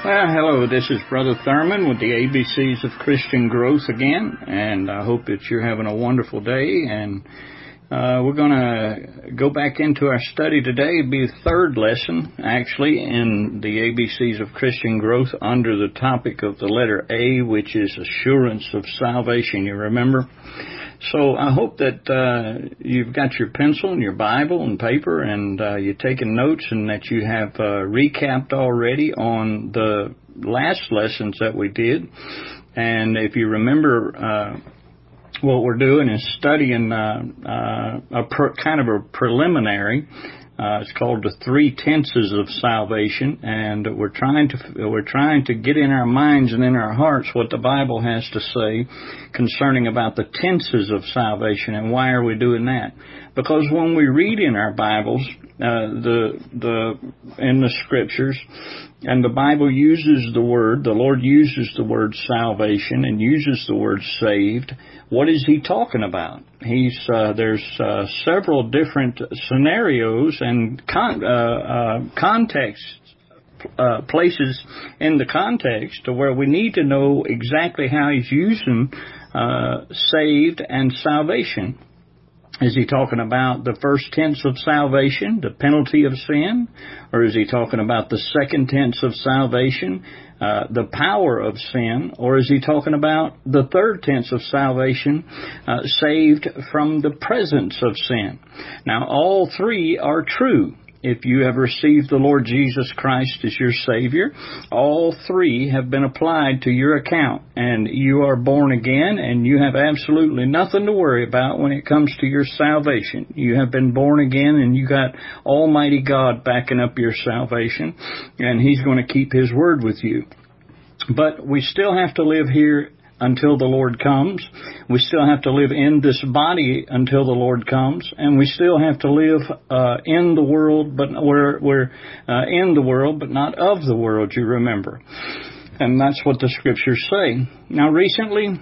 Well, hello, this is Brother Thurman with the ABCs of Christian Growth again, and I hope that you're having a wonderful day, and we're going to go back into our study today. It'll be the third lesson, actually, in the ABCs of Christian Growth under the topic of the letter A, which is assurance of salvation, you remember? So I hope that you've got your pencil and your Bible and paper and you're taking notes, and that you have recapped already on the last lessons that we did. And if you remember, what we're doing is studying kind of a preliminary. It's called the three tenses of salvation, and we're trying to get in our minds and in our hearts what the Bible has to say concerning about the tenses of salvation. And why are we doing that? Because when we read in our Bibles, in the Scriptures, and the Bible uses the Lord uses the word salvation and uses the word saved, what is He talking about? There's several different scenarios and contexts, places in the context to where we need to know exactly how He's using saved and salvation. Is He talking about the first tense of salvation, the penalty of sin? Or is He talking about the second tense of salvation, the power of sin? Or is He talking about the third tense of salvation, saved from the presence of sin? Now, all three are true. If you have received the Lord Jesus Christ as your Savior, all three have been applied to your account, and you are born again, and you have absolutely nothing to worry about when it comes to your salvation. You have been born again, and you got Almighty God backing up your salvation, and He's going to keep His word with you. But we still have to live here until the Lord comes. We still have to live in this body until the Lord comes, and we still have to live in the world, but we're in the world, but not of the world, you remember. And that's what the Scriptures say. Now, recently,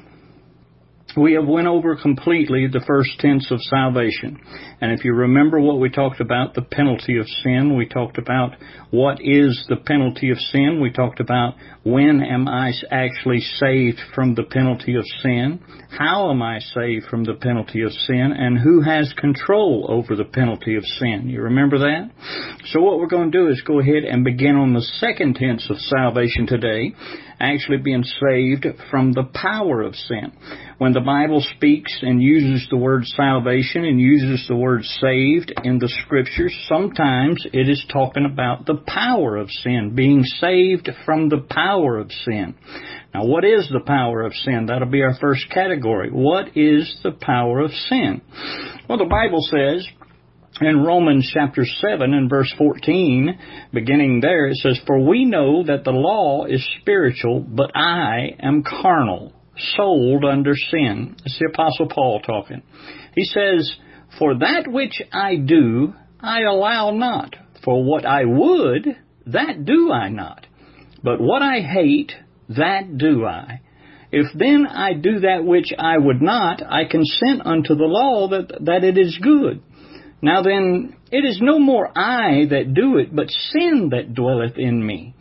we have went over completely the first tense of salvation. And if you remember what we talked about, the penalty of sin, we talked about what is the penalty of sin. We talked about when am I actually saved from the penalty of sin? How am I saved from the penalty of sin? And who has control over the penalty of sin? You remember that? So what we're going to do is go ahead and begin on the second tense of salvation today, actually being saved from the power of sin. When the Bible speaks and uses the word salvation and uses the word saved in the Scriptures, sometimes it is talking about the power of sin, being saved from the power of sin. Now, what is the power of sin? That'll be our first category. What is the power of sin? Well, the Bible says in Romans chapter 7 and verse 14, beginning there, it says, "For we know that the law is spiritual, but I am carnal, sold under sin." It's the Apostle Paul talking. He says, "For that which I do, I allow not. For what I would, that do I not. But what I hate, that do I. If then I do that which I would not, I consent unto the law that it is good. Now then, it is no more I that do it, but sin that dwelleth in me.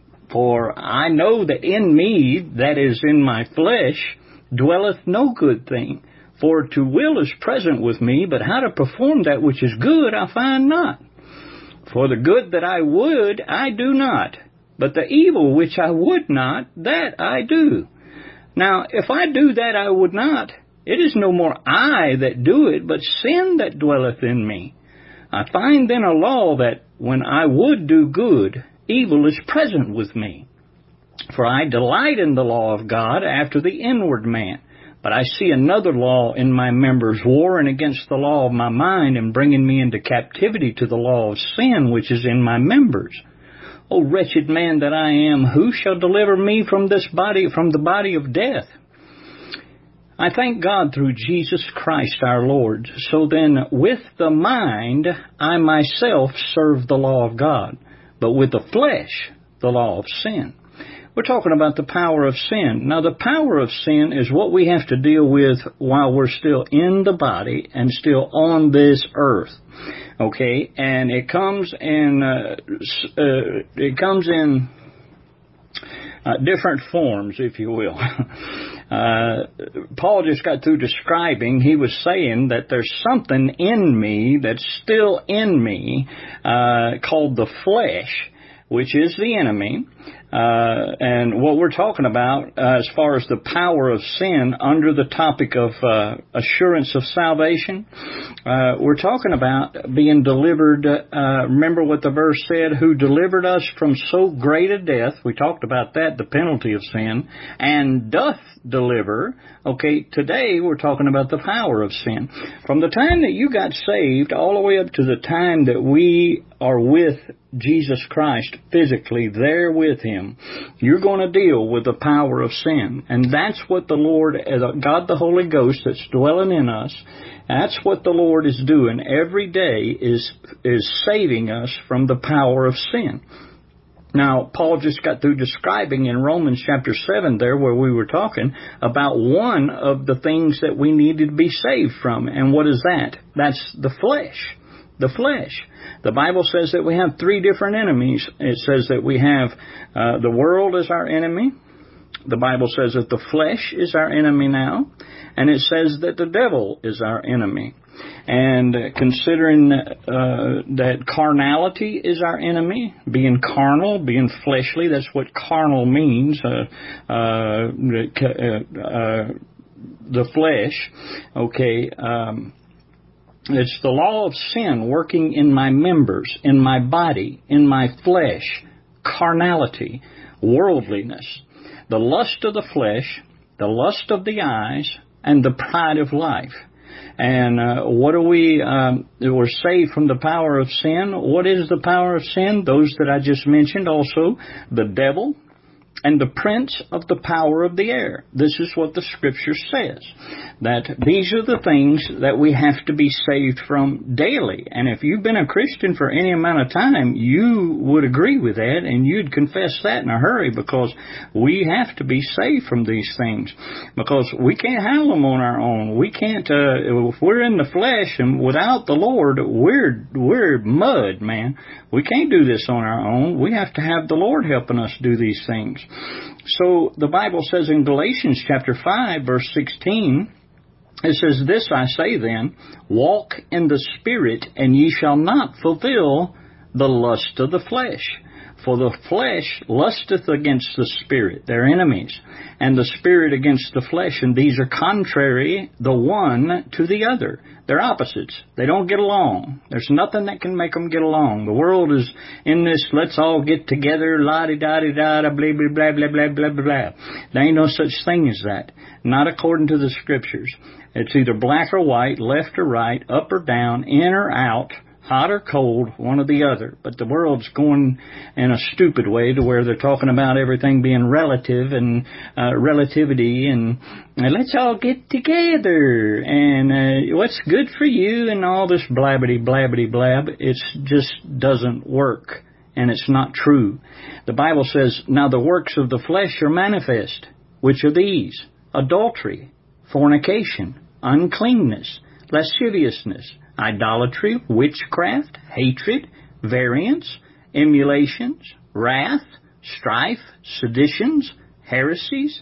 For I know that in me, that is in my flesh, dwelleth no good thing. For to will is present with me, but how to perform that which is good I find not. For the good that I would, I do not. But the evil which I would not, that I do. Now, if I do that I would not, it is no more I that do it, but sin that dwelleth in me. I find then a law that when I would do good, evil is present with me. For I delight in the law of God after the inward man. But I see another law in my members, warring against the law of my mind, and bringing me into captivity to the law of sin which is in my members. O wretched man that I am, who shall deliver me from this body, from the body of death? I thank God through Jesus Christ our Lord. So then, with the mind, I myself serve the law of God, but with the flesh, the law of sin." We're talking about the power of sin. Now, the power of sin is what we have to deal with while we're still in the body and still on this earth. Okay, and it comes in different forms, if you will. Paul just got through describing, he was saying that there's something in me that's still in me, called the flesh, which is the enemy. And what we're talking about as far as the power of sin under the topic of assurance of salvation, we're talking about being delivered. Remember what the verse said, who delivered us from so great a death. We talked about that, the penalty of sin, and doth deliver. Okay, today we're talking about the power of sin. From the time that you got saved all the way up to the time that we are with Jesus Christ physically there with Him, you're going to deal with the power of sin. And that's what the Lord, God the Holy Ghost that's dwelling in us, that's what the Lord is doing every day, is saving us from the power of sin. Now, Paul just got through describing in Romans chapter 7 there where we were talking about one of the things that we needed to be saved from. And what is that? That's the flesh. The flesh. The Bible says that we have three different enemies. It says that we have the world as our enemy. The Bible says that the flesh is our enemy now. And it says that the devil is our enemy. And considering that carnality is our enemy, being carnal, being fleshly, that's what carnal means, the flesh, okay, it's the law of sin working in my members, in my body, in my flesh, carnality, worldliness, the lust of the flesh, the lust of the eyes, and the pride of life. And what are we? We're saved from the power of sin. What is the power of sin? Those that I just mentioned also, the devil and the prince of the power of the air. This is what the Scripture says, that these are the things that we have to be saved from daily. And if you've been a Christian for any amount of time, you would agree with that, and you'd confess that in a hurry, because we have to be saved from these things, because we can't handle them on our own. We can't, if we're in the flesh and without the Lord, we're mud, man. We can't do this on our own. We have to have the Lord helping us do these things. So the Bible says in Galatians chapter 5, verse 16, it says, "This I say then, walk in the Spirit, and ye shall not fulfill the lust of the flesh. For the flesh lusteth against the Spirit," they're enemies, "and the Spirit against the flesh, and these are contrary the one to the other." They're opposites. They don't get along. There's nothing that can make them get along. The world is in this, let's all get together, la-di-da-di-da-da, blah, blah, blah, blah, blah, blah, blah, blah. There ain't no such thing as that. Not according to the Scriptures. It's either black or white, left or right, up or down, in or out, hot or cold, one or the other. But the world's going in a stupid way to where they're talking about everything being relative and relativity and let's all get together and what's good for you and all this blabbity blabbity blab. It just doesn't work, and it's not true. The Bible says, "Now the works of the flesh are manifest, which are these: adultery, fornication, uncleanness, lasciviousness, idolatry, witchcraft, hatred, variance, emulations, wrath, strife, seditions, heresies,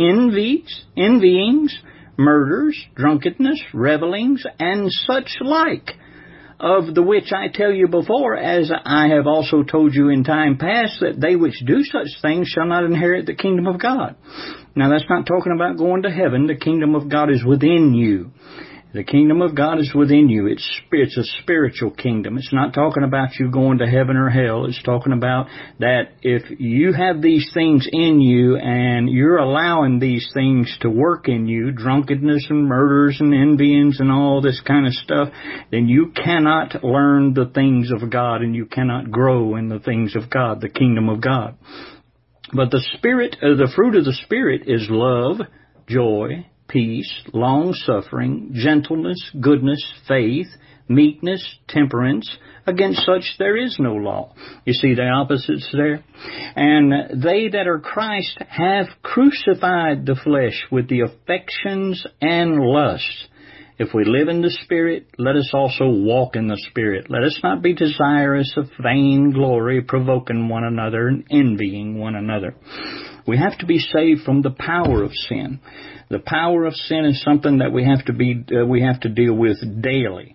envyings, murders, drunkenness, revellings, and such like, of the which I tell you before, as I have also told you in time past, that they which do such things shall not inherit the kingdom of God." Now, that's not talking about going to heaven. The kingdom of God is within you. The kingdom of God is within you. It's a spiritual kingdom. It's not talking about you going to heaven or hell. It's talking about that if you have these things in you and you're allowing these things to work in you, drunkenness and murders and envyings and all this kind of stuff, then you cannot learn the things of God and you cannot grow in the things of God, the kingdom of God. But the fruit of the Spirit is love, joy, peace, long-suffering, gentleness, goodness, faith, meekness, temperance. Against such there is no law. You see the opposites there? "And they that are Christ have crucified the flesh with the affections and lusts." If we live in the Spirit, let us also walk in the Spirit. Let us not be desirous of vain glory, provoking one another and envying one another. We have to be saved from the power of sin. The power of sin is something that we have to deal with daily.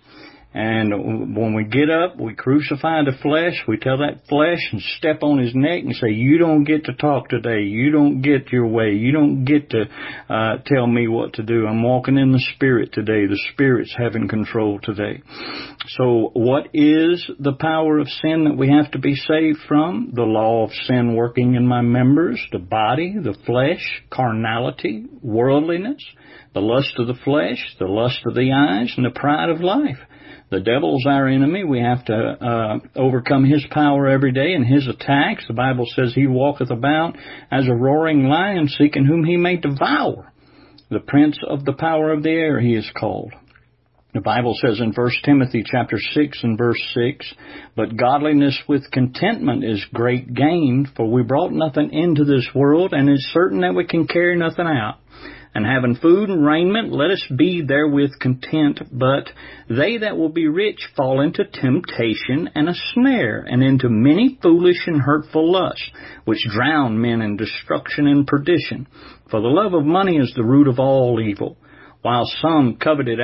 And when we get up, we crucify the flesh. We tell that flesh and step on his neck and say, you don't get to talk today. You don't get your way. You don't get to tell me what to do. I'm walking in the Spirit today. The Spirit's having control today. So what is the power of sin that we have to be saved from? The law of sin working in my members, the body, the flesh, carnality, worldliness, the lust of the flesh, the lust of the eyes, and the pride of life. The devil's our enemy. We have to overcome his power every day and his attacks. The Bible says he walketh about as a roaring lion, seeking whom he may devour. The prince of the power of the air he is called. The Bible says in 1 Timothy chapter 6 and verse 6, but godliness with contentment is great gain, for we brought nothing into this world, and it's certain that we can carry nothing out. And having food and raiment, let us be therewith content. But they that will be rich fall into temptation and a snare, and into many foolish and hurtful lusts, which drown men in destruction and perdition. For the love of money is the root of all evil. While some coveted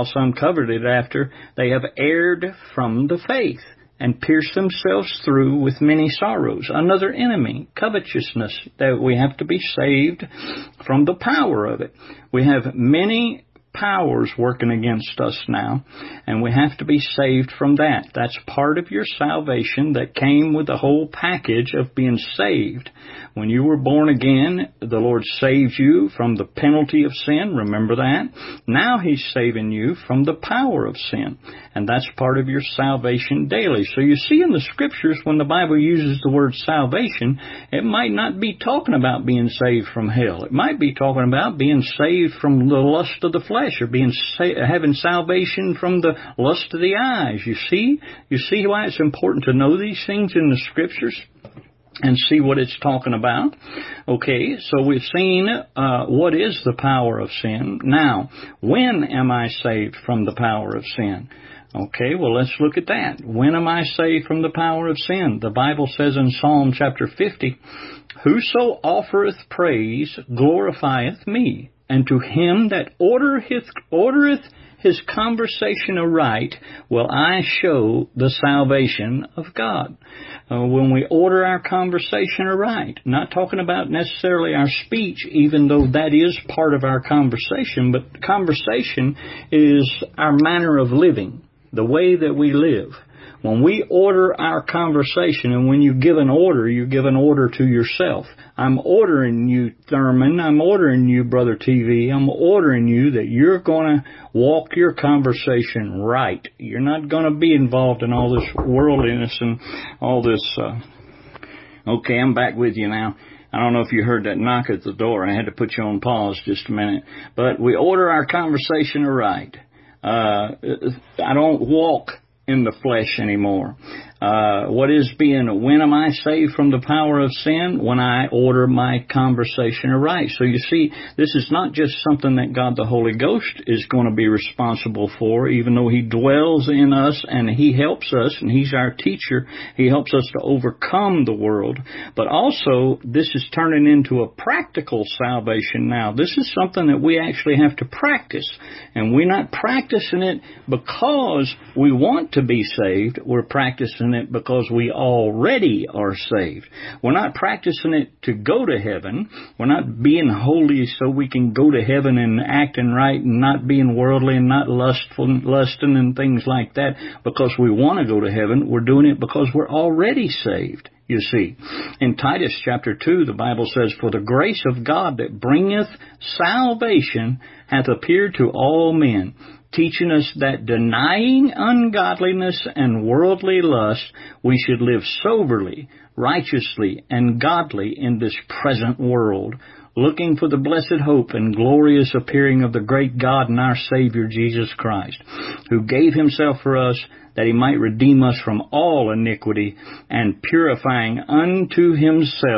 after, they have erred from the faith, and pierced themselves through with many sorrows. Another enemy, covetousness, that we have to be saved from the power of it. We have many powers working against us now, and we have to be saved from that. That's part of your salvation that came with the whole package of being saved. When you were born again, the Lord saved you from the penalty of sin. Remember that? Now He's saving you from the power of sin, and that's part of your salvation daily. So you see in the Scriptures, when the Bible uses the word salvation, it might not be talking about being saved from hell. It might be talking about being saved from the lust of the flesh, or having salvation from the lust of the eyes. You see why it's important to know these things in the Scriptures and see what it's talking about. Okay, so we've seen what is the power of sin. Now, when am I saved from the power of sin? Okay, well, let's look at that. When am I saved from the power of sin? The Bible says in Psalm chapter 50, whoso offereth praise glorifieth me, and to him that ordereth his conversation aright will I show the salvation of God. When we order our conversation aright, not talking about necessarily our speech, even though that is part of our conversation, but conversation is our manner of living, the way that we live. When we order our conversation, and when you give an order to yourself. I'm ordering you, Thurman. I'm ordering you, Brother TV. I'm ordering you that you're going to walk your conversation right. You're not going to be involved in all this worldliness and all this. Okay, I'm back with you now. I don't know if you heard that knock at the door. I had to put you on pause just a minute. But we order our conversation right. I don't walk in the flesh anymore. When am I saved from the power of sin? When I order my conversation aright. So you see, this is not just something that God the Holy Ghost is going to be responsible for, even though He dwells in us and He helps us, and He's our teacher. He helps us to overcome the world. But also, this is turning into a practical salvation now. This is something that we actually have to practice. And we're not practicing it because we want to be saved. We're practicing it because we already are saved. We're not practicing it to go to heaven. We're not being holy so we can go to heaven and acting right and not being worldly and not lusting and things like that because we want to go to heaven. We're doing it because we're already saved. You see, in Titus chapter 2, the Bible says, for the grace of God that bringeth salvation hath appeared to all men, teaching us that denying ungodliness and worldly lust, we should live soberly, righteously, and godly in this present world, looking for the blessed hope and glorious appearing of the great God and our Savior Jesus Christ, who gave Himself for us that He might redeem us from all iniquity, and purifying unto Himself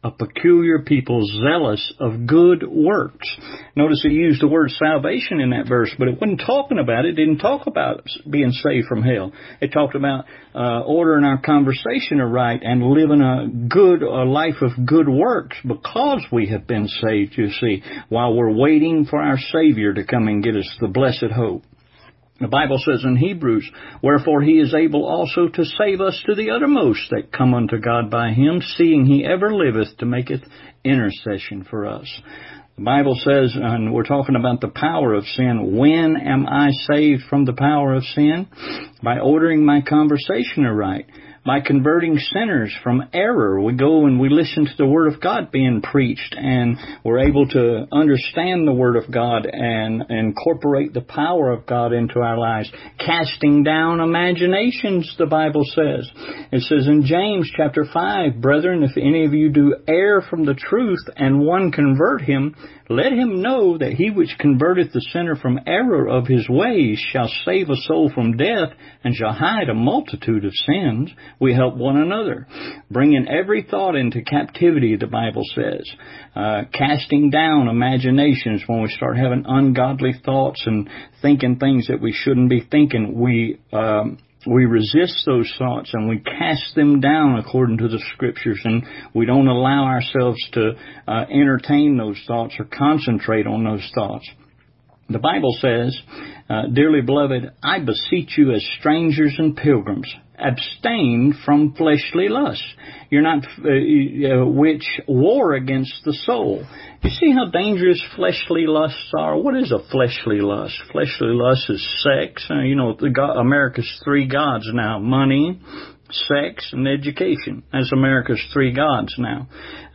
a peculiar people zealous of good works. Notice it used the word salvation in that verse, but it wasn't talking about it. It didn't talk about being saved from hell. It talked about ordering our conversation aright and living a life of good works because we have been saved, you see, while we're waiting for our Savior to come and get us the blessed hope. The Bible says in Hebrews, wherefore he is able also to save us to the uttermost that come unto God by him, seeing he ever liveth to maketh intercession for us. The Bible says, and we're talking about the power of sin, when am I saved from the power of sin? By ordering my conversation aright. By converting sinners from error. We go and we listen to the Word of God being preached, and we're able to understand the Word of God and incorporate the power of God into our lives. Casting down imaginations, the Bible says. It says in James chapter 5, brethren, if any of you do err from the truth and one convert him, let him know that he which converteth the sinner from error of his ways shall save a soul from death and shall hide a multitude of sins. We help one another, bringing every thought into captivity, the Bible says. Casting down imaginations. When we start having ungodly thoughts and thinking things that we shouldn't be thinking, we resist those thoughts and we cast them down according to the Scriptures, and we don't allow ourselves to entertain those thoughts or concentrate on those thoughts. The Bible says, dearly beloved, I beseech you as strangers and pilgrims, abstain from fleshly lusts. You're not, which war against the soul. You see how dangerous fleshly lusts are? What is a fleshly lust? Fleshly lust is sex. America's three gods now: money, sex, and education. That's America's three gods now.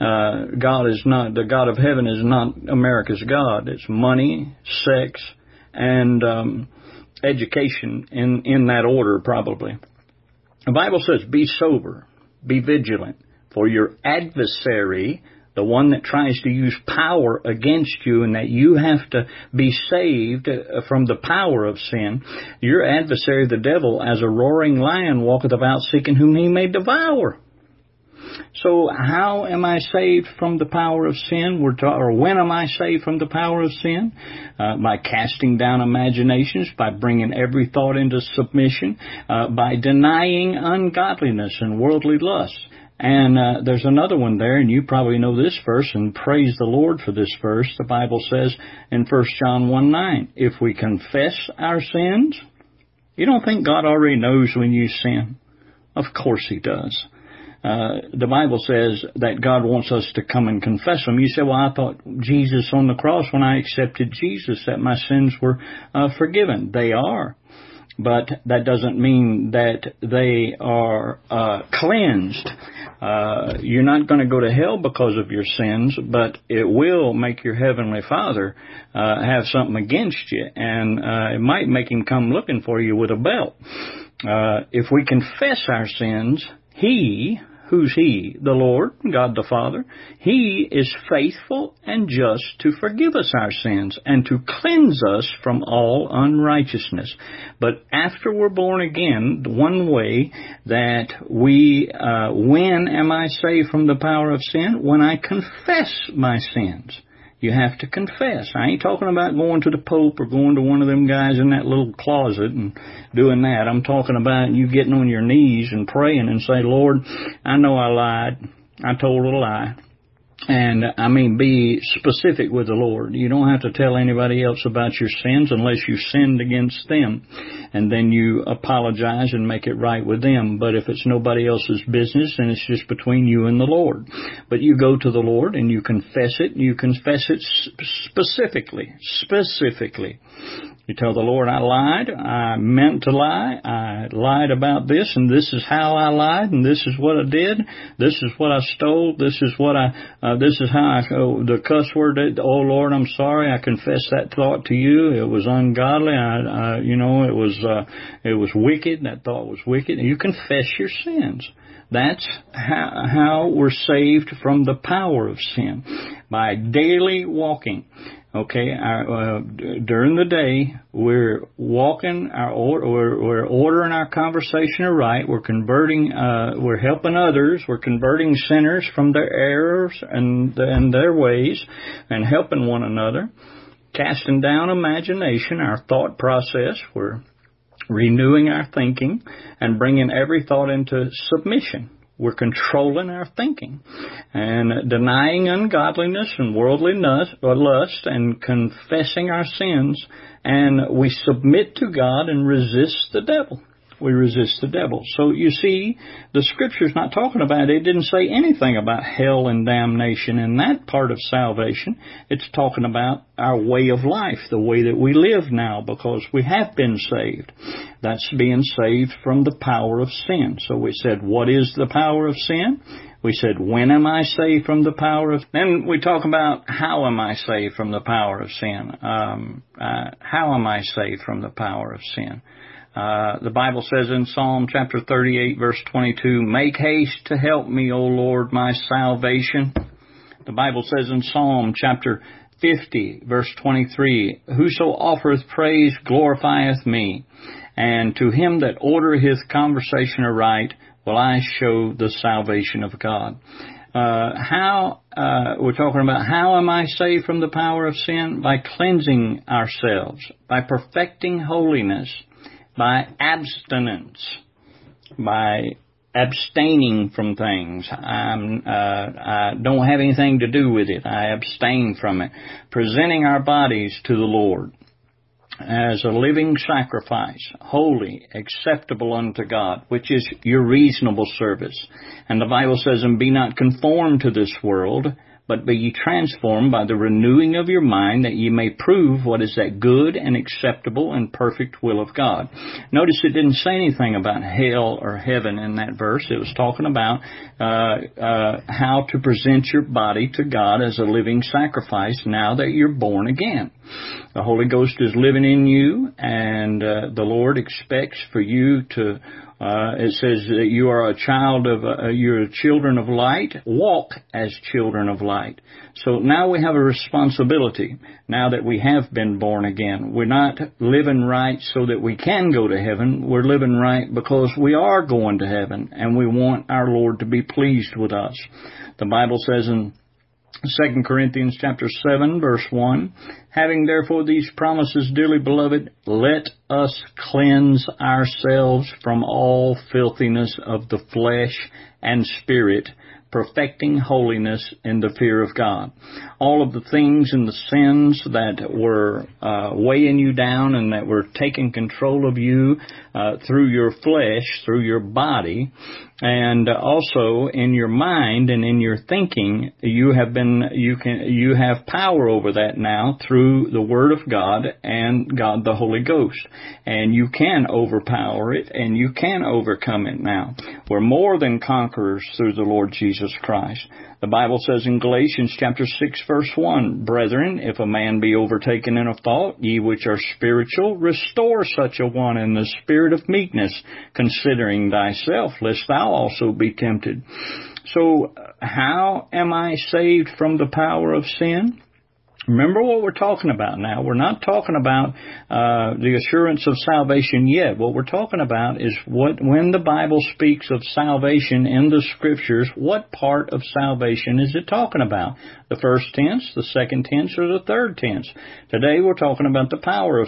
The God of heaven is not America's God. It's money, sex, and education in that order, probably. The Bible says, be sober, be vigilant, for your adversary, the one that tries to use power against you and that you have to be saved from the power of sin, your adversary, the devil, as a roaring lion, walketh about seeking whom he may devour. So how am I saved from the power of sin? Or when am I saved from the power of sin? By casting down imaginations, by bringing every thought into submission, by denying ungodliness and worldly lust. And there's another one there, and you probably know this verse, and praise the Lord for this verse. The Bible says in 1 John 1:9, if we confess our sins, you don't think God already knows when you sin? Of course He does. The Bible says that God wants us to come and confess them. You say, well, I thought Jesus on the cross, when I accepted Jesus, that my sins were forgiven. They are. But that doesn't mean that they are cleansed. You're not going to go to hell because of your sins, but it will make your Heavenly Father have something against you, and it might make Him come looking for you with a belt. If we confess our sins, He, who's He? The Lord, God the Father. He is faithful and just to forgive us our sins and to cleanse us from all unrighteousness. But after we're born again, the one way that when am I saved from the power of sin? When I confess my sins. You have to confess. I ain't talking about going to the Pope or going to one of them guys in that little closet and doing that. I'm talking about you getting on your knees and praying and say, Lord, I know I lied. I told a lie. And, be specific with the Lord. You don't have to tell anybody else about your sins unless you sinned against them. And then you apologize and make it right with them. But if it's nobody else's business, then it's just between you and the Lord. But you go to the Lord and you confess it. You confess it specifically. You tell the Lord, I lied, I meant to lie, I lied about this, and this is how I lied, and this is what I did, this is what I stole, this is how the cuss word, oh Lord, I'm sorry, I confess that thought to you, it was ungodly, it was wicked, that thought was wicked, and you confess your sins. That's how we're saved from the power of sin, by daily walking. Okay, during the day, we're walking we're ordering our conversation aright. We're converting, we're helping others. We're converting sinners from their errors and their ways, and helping one another. Casting down imagination, our thought process. We're renewing our thinking and bringing every thought into submission. We're controlling our thinking and denying ungodliness and worldly lust and confessing our sins. And we submit to God and resist the devil. We resist the devil. So you see, the Scripture's not talking about it. It didn't say anything about hell and damnation in that part of salvation. It's talking about our way of life, the way that we live now, because we have been saved. That's being saved from the power of sin. So we said, what is the power of sin? We said, when am I saved from the power of sin? Then we talk about how am I saved from the power of sin? How am I saved from the power of sin? The Bible says in Psalm chapter 38, verse 22, make haste to help me, O Lord, my salvation. The Bible says in Psalm chapter 50, verse 23, whoso offereth praise glorifieth me, and to him that ordereth his conversation aright will I show the salvation of God. We're talking about how am I saved from the power of sin? By cleansing ourselves, by perfecting holiness, by abstinence, by abstaining from things. I don't have anything to do with it. I abstain from it. Presenting our bodies to the Lord as a living sacrifice, holy, acceptable unto God, which is your reasonable service. And the Bible says, and be not conformed to this world, but be ye transformed by the renewing of your mind, that ye may prove what is that good and acceptable and perfect will of God. Notice it didn't say anything about hell or heaven in that verse. It was talking about how to present your body to God as a living sacrifice now that you're born again. The Holy Ghost is living in you, and the Lord expects for you to it says that you are you're children of light. Walk as children of light. So now we have a responsibility, now that we have been born again. We're not living right so that we can go to heaven. We're living right because we are going to heaven, and we want our Lord to be pleased with us. The Bible says in 2 Corinthians chapter 7, verse 1, having therefore these promises, dearly beloved, let us cleanse ourselves from all filthiness of the flesh and spirit, perfecting holiness in the fear of God. All of the things and the sins that were weighing you down and that were taking control of you through your flesh, through your body, and also in your mind and in your thinking, you have power over that now through the Word of God and God the Holy Ghost. And you can overpower it and you can overcome it now. We're more than conquerors through the Lord Jesus Christ. The Bible says in Galatians chapter 6, verse 1, brethren, if a man be overtaken in a fault, ye which are spiritual, restore such a one in the spirit of meekness, considering thyself, lest thou also be tempted. So, how am I saved from the power of sin? Remember what we're talking about now. We're not talking about the assurance of salvation yet. What we're talking about is when the Bible speaks of salvation in the Scriptures, what part of salvation is it talking about? The first tense, the second tense, or the third tense? Today we're talking about the power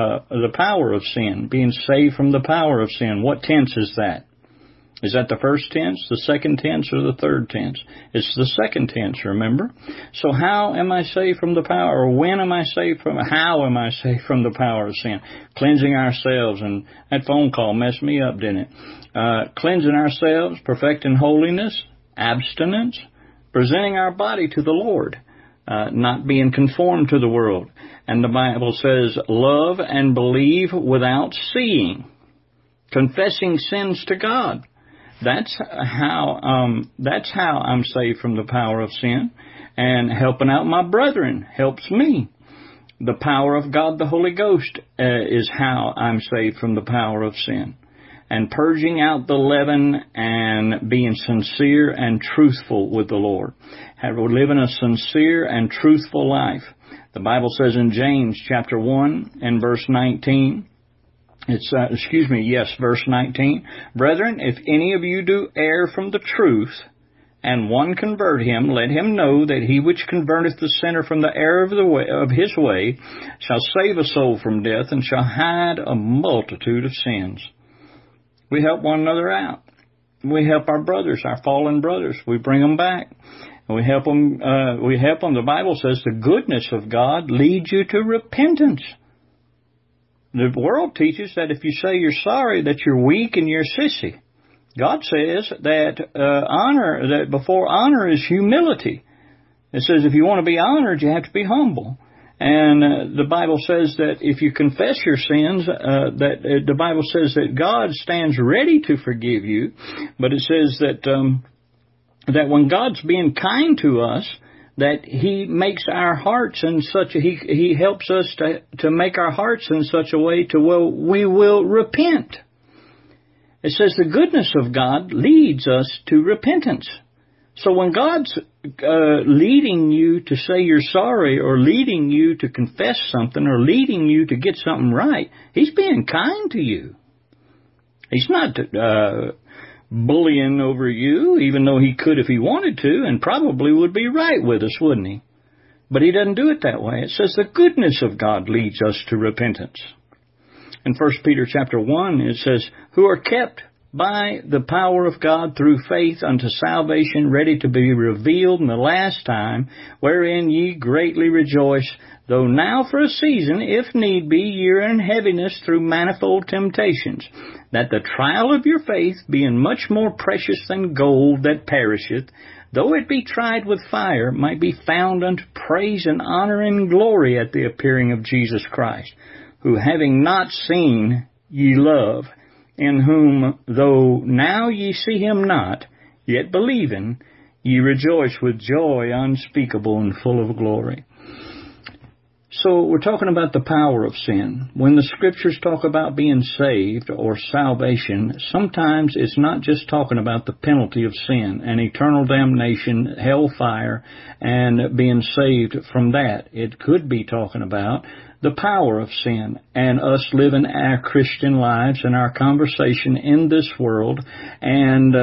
of sin, being saved from the power of sin. What tense is that? Is that the first tense, the second tense, or the third tense? It's the second tense, remember? So how am I saved from the power, or how am I saved from the power of sin? Cleansing ourselves, and that phone call messed me up, didn't it? Cleansing ourselves, perfecting holiness, abstinence, presenting our body to the Lord, not being conformed to the world. And the Bible says, love and believe without seeing, confessing sins to God. That's how I'm saved from the power of sin, and helping out my brethren helps me. The power of God, the Holy Ghost, is how I'm saved from the power of sin. and purging out the leaven and being sincere and truthful with the Lord. We're living a sincere and truthful life. The Bible says in James chapter 1 and verse 19, verse 19, Brethren, if any of you do err from the truth, and one convert him, let him know that he which converteth the sinner from the error of his way shall save a soul from death and shall hide a multitude of sins. We help one another out. We help our brothers, our fallen brothers. We bring them back. We help them. The Bible says the goodness of God leads you to repentance. The world teaches that if you say you're sorry, that you're weak and you're sissy. God says that before honor is humility. It says if you want to be honored, you have to be humble. And the Bible says that if you confess your sins, the Bible says that God stands ready to forgive you. But it says that when God's being kind to us, that He makes our hearts in He helps us to make our hearts in such a way to where we will repent. It says the goodness of God leads us to repentance. So when God's leading you to say you're sorry, or leading you to confess something, or leading you to get something right, He's being kind to you. He's not bullying over you, even though He could if He wanted to, and probably would be right with us, wouldn't He? But He doesn't do it that way. It says the goodness of God leads us to repentance. In 1 Peter chapter 1, it says, who are kept by the power of God through faith unto salvation, ready to be revealed in the last time, wherein ye greatly rejoice, though now for a season, if need be, ye are in heaviness through manifold temptations, that the trial of your faith, being much more precious than gold that perisheth, though it be tried with fire, might be found unto praise and honor and glory at the appearing of Jesus Christ, who having not seen ye love, in whom, though now ye see Him not, yet believing, ye rejoice with joy unspeakable and full of glory. So we're talking about the power of sin. When the Scriptures talk about being saved or salvation, sometimes it's not just talking about the penalty of sin and eternal damnation, hellfire, and being saved from that. It could be talking about the power of sin and us living our Christian lives and our conversation in this world and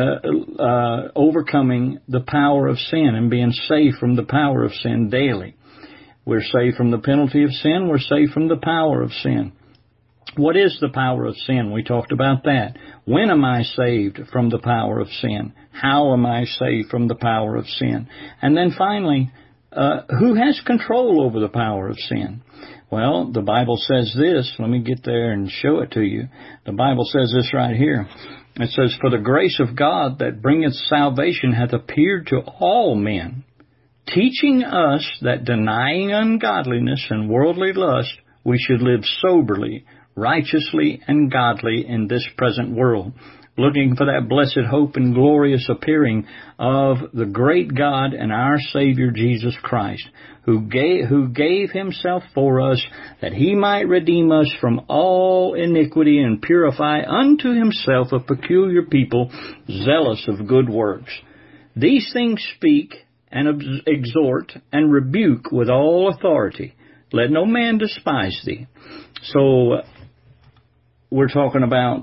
overcoming the power of sin and being saved from the power of sin daily. We're saved from the penalty of sin. We're saved from the power of sin. What is the power of sin? We talked about that. When am I saved from the power of sin? How am I saved from the power of sin? And then finally, who has control over the power of sin? Well, the Bible says this. Let me get there and show it to you. The Bible says this right here. It says, for the grace of God that bringeth salvation hath appeared to all men, teaching us that denying ungodliness and worldly lust, we should live soberly, righteously, and godly in this present world, looking for that blessed hope and glorious appearing of the great God and our Savior Jesus Christ, who gave Himself for us, that He might redeem us from all iniquity and purify unto Himself a peculiar people, zealous of good works. These things speak and exhort and rebuke with all authority. Let no man despise thee. So we're talking about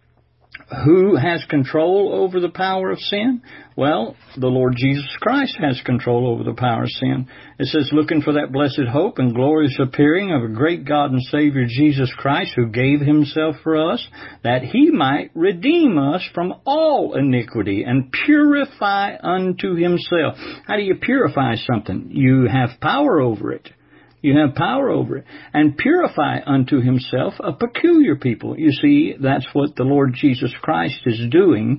who has control over the power of sin? Well, the Lord Jesus Christ has control over the power of sin. It says, looking for that blessed hope and glorious appearing of a great God and Savior Jesus Christ, who gave Himself for us, that He might redeem us from all iniquity and purify unto Himself. How do you purify something? You have power over it. You have power over it. And purify unto Himself a peculiar people. You see, that's what the Lord Jesus Christ is doing.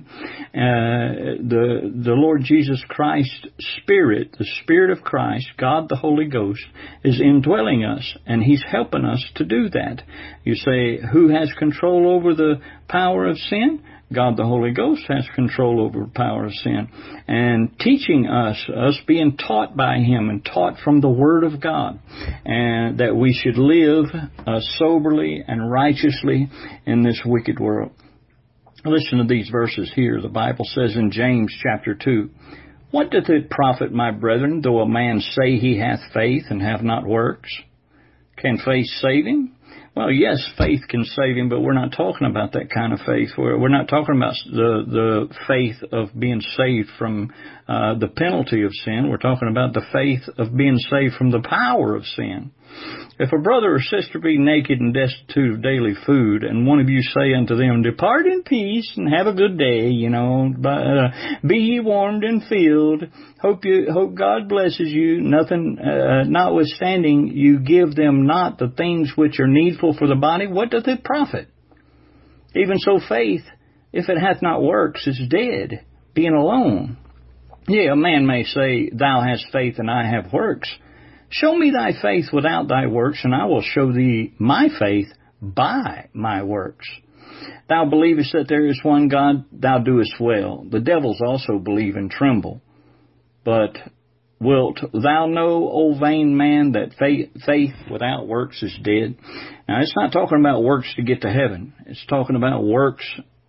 The Lord Jesus Christ Spirit, the Spirit of Christ, God the Holy Ghost, is indwelling us. And He's helping us to do that. You say, who has control over the power of sin? God the Holy Ghost has control over the power of sin, and teaching us being taught by Him and taught from the Word of God, and that we should live soberly and righteously in this wicked world. Listen to these verses here. The Bible says in James chapter 2, "What doth it profit, my brethren, though a man say he hath faith and have not works? Can faith save him? Well, yes, faith can save him, but we're not talking about that kind of faith. We're not talking about the faith of being saved from the penalty of sin. We're talking about the faith of being saved from the power of sin. If a brother or sister be naked and destitute of daily food, and one of you say unto them, Depart in peace and have a good day, be ye warmed and filled, hope God blesses you, notwithstanding you give them not the things which are needful for the body, what doth it profit? Even so faith, if it hath not works, is dead, being alone. Yea, a man may say, Thou hast faith and I have works. Show me thy faith without thy works, and I will show thee my faith by my works. Thou believest that there is one God, thou doest well. The devils also believe and tremble. But wilt thou know, O vain man, that faith without works is dead? Now, it's not talking about works to get to heaven. It's talking about works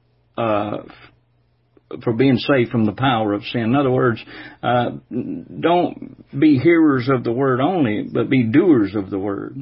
for being saved from the power of sin. In other words, don't be hearers of the word only, but be doers of the word,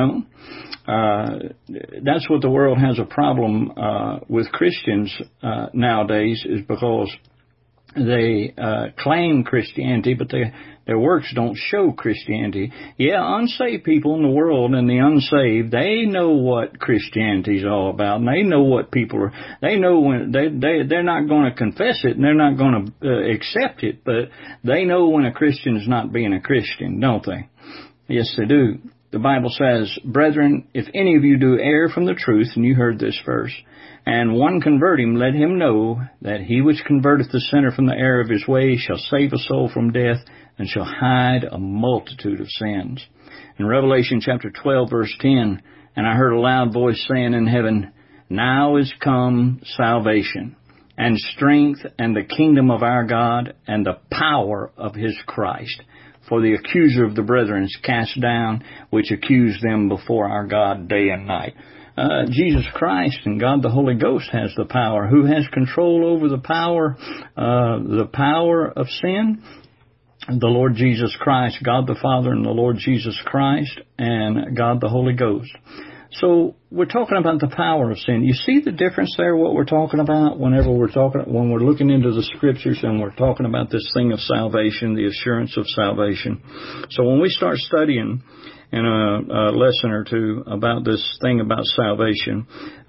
That's what the world has a problem with Christians nowadays, is because they claim Christianity, but their works don't show Christianity. Yeah, unsaved people in the world and the unsaved, they know what Christianity is all about, and they know what people are. They know when they're not going to confess it and they're not going to accept it, but they know when a Christian is not being a Christian, don't they? Yes, they do. The Bible says, Brethren, if any of you do err from the truth, and you heard this verse, and one convert him, let him know that he which converteth the sinner from the error of his way shall save a soul from death, and shall hide a multitude of sins. In Revelation chapter 12, verse 10, And I heard a loud voice saying in heaven, Now is come salvation, and strength, and the kingdom of our God, and the power of his Christ. For the accuser of the brethren is cast down, which accused them before our God day and night. Jesus Christ and God the Holy Ghost has the power. Who has control over the power of sin? The Lord Jesus Christ, God the Father and the Lord Jesus Christ and God the Holy Ghost. So we're talking about the power of sin. You see the difference there, what we're talking about when we're looking into the scriptures and we're talking about this thing of salvation, the assurance of salvation. So when we start studying in a lesson or two about this thing about salvation,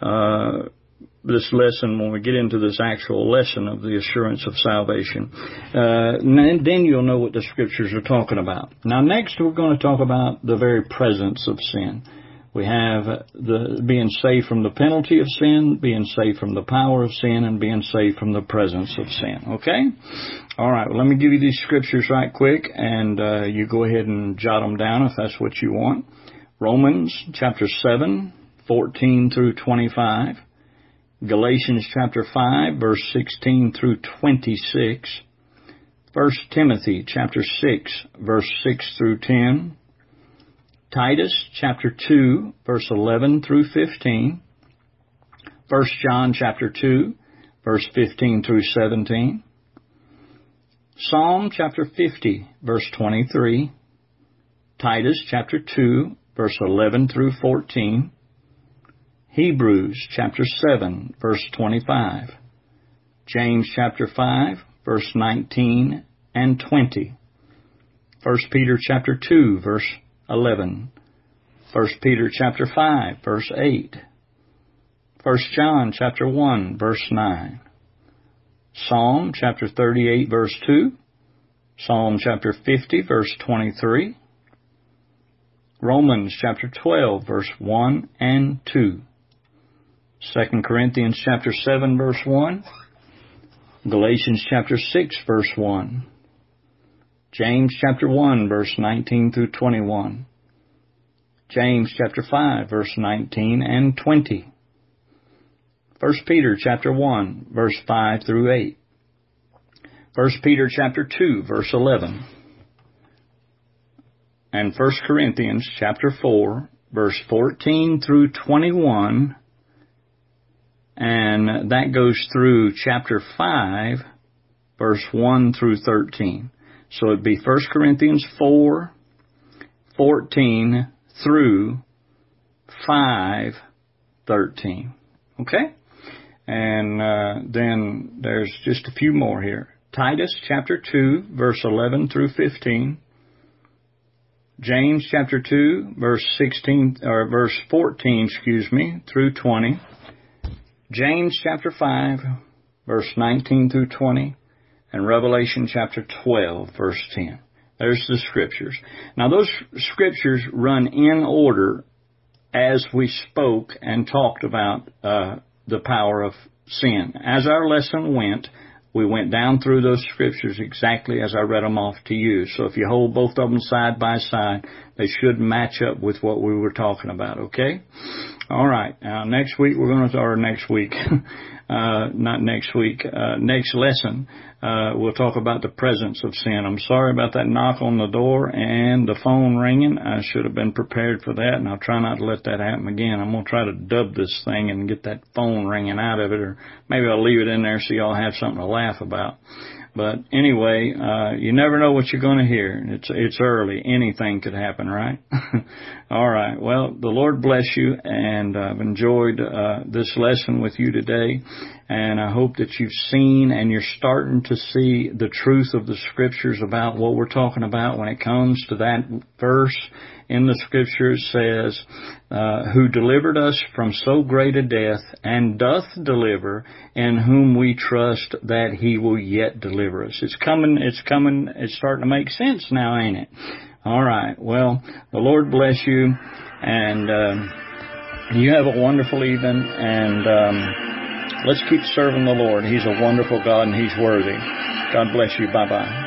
this lesson, when we get into this actual lesson of the assurance of salvation, then you'll know what the scriptures are talking about. Now, next we're going to talk about the very presence of sin. We have the being saved from the penalty of sin, being saved from the power of sin, and being saved from the presence of sin. Okay? All right. Well, let me give you these scriptures right quick, and you go ahead and jot them down if that's what you want. Romans chapter 7, 14 through 25. Galatians chapter 5, verse 16 through 26. 1 Timothy chapter 6, verse 6 through 10. Titus chapter 2, verse 11 through 15. 1 John chapter 2, verse 15 through 17. Psalm chapter 50, verse 23. Titus chapter 2, verse 11 through 14. Hebrews chapter 7, verse 25. James chapter 5, verse 19 and 20. 1 Peter chapter 2, verse 11. 1 Peter chapter 5, verse 8. 1 John chapter 1, verse 9. Psalm chapter 38, verse 2. Psalm chapter 50, verse 23. Romans chapter 12, verse 1 and 2. 2 Corinthians chapter 7, verse 1. Galatians chapter 6, verse 1. James chapter 1, verse 19 through 21. James chapter 5, verse 19 and 20. 1 Peter chapter 1, verse 5 through 8. 1 Peter chapter 2, verse 11. And 1 Corinthians chapter 4, verse 14 through 21. And that goes through chapter 5, verse 1 through 13. So it'd be 1 Corinthians 4, 14 through 5, 13. Okay? And then there's just a few more here. Titus chapter 2, verse 11 through 15. James chapter 2, verse 14, through 20. James chapter 5, verse 19 through 20. And Revelation chapter 12, verse 10. There's the scriptures. Now those scriptures run in order as we spoke and talked about the power of sin. As our lesson went, we went down through those scriptures exactly as I read them off to you. So if you hold both of them side by side, they should match up with what we were talking about, okay? All right. Now, next week, next lesson, we'll talk about the presence of sin. I'm sorry about that knock on the door and the phone ringing. I should have been prepared for that, and I'll try not to let that happen again. I'm going to try to dub this thing and get that phone ringing out of it, or maybe I'll leave it in there so y'all have something to laugh about. But anyway, you never know what you're going to hear. It's early. Anything could happen, right? All right. Well, the Lord bless you, and I've enjoyed this lesson with you today. And I hope that you've seen and you're starting to see the truth of the scriptures about what we're talking about when it comes to that verse in the scriptures says, who delivered us from so great a death and doth deliver, in whom we trust that he will yet deliver us. It's coming, it's starting to make sense now, ain't it? All right. Well, the Lord bless you, and you have a wonderful evening, and let's keep serving the Lord. He's a wonderful God, and he's worthy. God bless you. Bye-bye.